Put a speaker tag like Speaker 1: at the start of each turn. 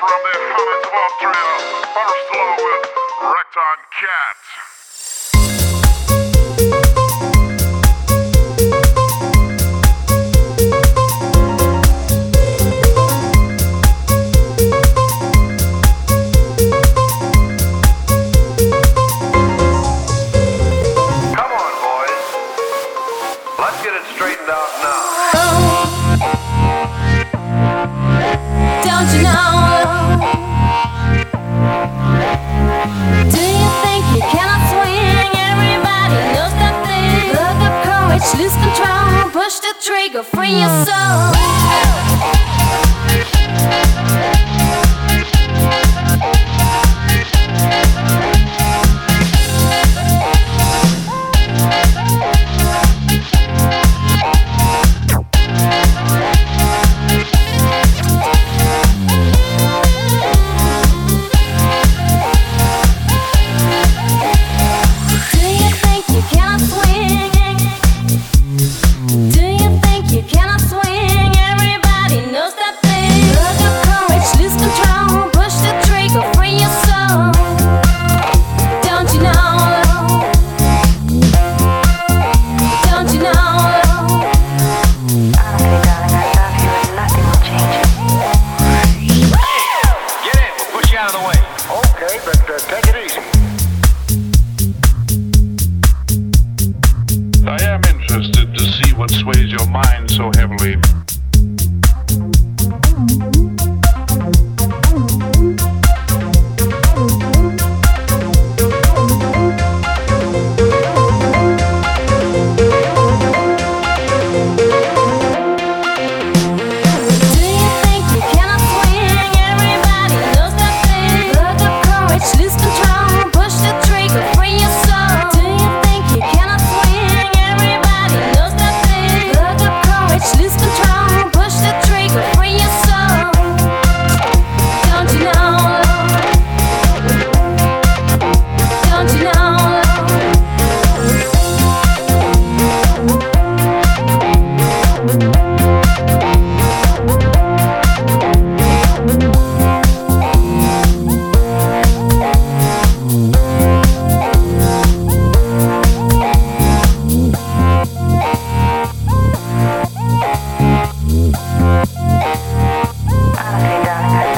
Speaker 1: from the Highlands of Austria, first along with Recton Cat.
Speaker 2: Come on, boys. Let's get it straightened out now.
Speaker 3: Don't you know? Do you think you cannot swing? Everybody knows that thing. Plug up courage, lose control, push the trigger, free your soul.